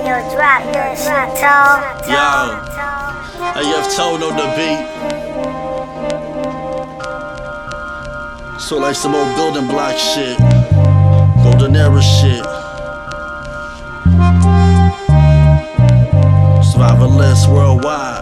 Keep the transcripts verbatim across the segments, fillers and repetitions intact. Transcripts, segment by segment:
Yo, drop this shit, Toe. Yo, A F Tone on the beat. So like some old building block shit, golden era shit. Survivalist worldwide.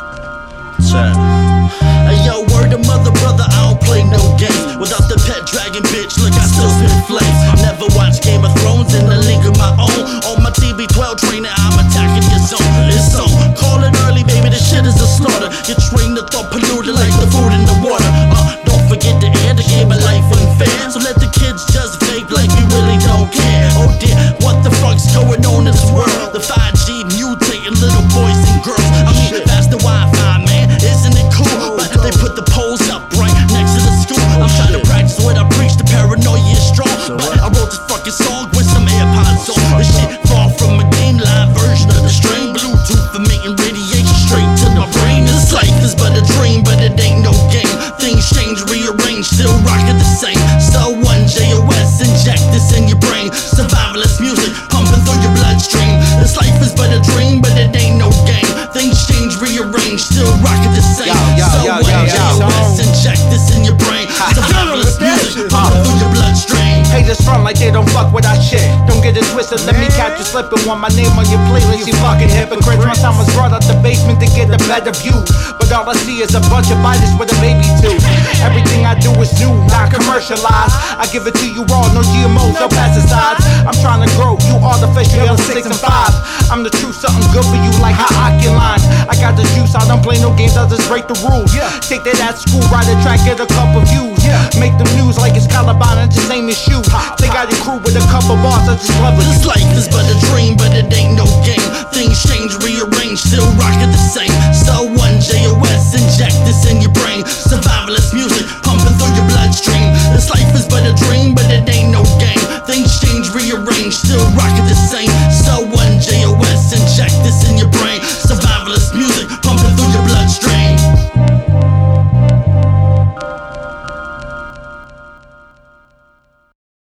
Check. Hey yo, word to mother, brother, I don't play no games. Without the pet dragon bitch, look, I still spit flames. Never watched Game of Thrones in the league of my own. On my D B twelve trainer, I'm attacking your zone. It's on, call it early, baby, this shit is a slaughter. Your train of thought polluted like the food in the water. Uh, don't forget the air, the game of life unfair. So let the kids just vape like we really don't care. Oh dear, what the fuck's going on in this world? The five G mutating little boys and girls. I mean, that's the Wi-Fi, man, isn't it cool? But they put the poles up right next to the school. I'm trying to practice what I preach, the paranoia is strong. But I wrote this fucking song with some AirPods on. This shit far from a game, live version of the strain. Bluetooth emitting radiation straight to the brain. This life is but a dream, but it ain't no game. Things change, rearrange, still rockin' the same. So one J O S, inject this in your brain. Survivalist music pumping through your bloodstream. This life is but a dream, but it ain't no game. Things change, rearrange, still rockin' the same. So one J O S, inject this in your brain. Survivalist music pumping through your bloodstream. Haters front like they don't fuck with our shit. Don't get it twisted, let me catch you slipping. Want my name on your playlist, you fucking hypocrites. My son was brought out the basement to get a better view, but all I see is a bunch of biters with a baby too. Everything I do is new, not commercialized. I give it to you raw, no G M Os, no pesticides. I'm trying to grow, you artificial, six and five. I'm the truth, something good for you like hot line. I got the juice, I don't play no games, I just break the rules. Take that at school, ride a track, get a couple views. Make them news like it's Caliban and just name his shoe. Take out your crew with a couple bars, I just love it. This life is but a dream, but it ain't no game. Things change, rearrange, still rockin' the same. So one J O S, inject this in your brain. Survivalist music pumping through your bloodstream. This life is but a dream, but it ain't no game. Things change, rearrange, still rockin' the same. So one J O S, inject this in your brain.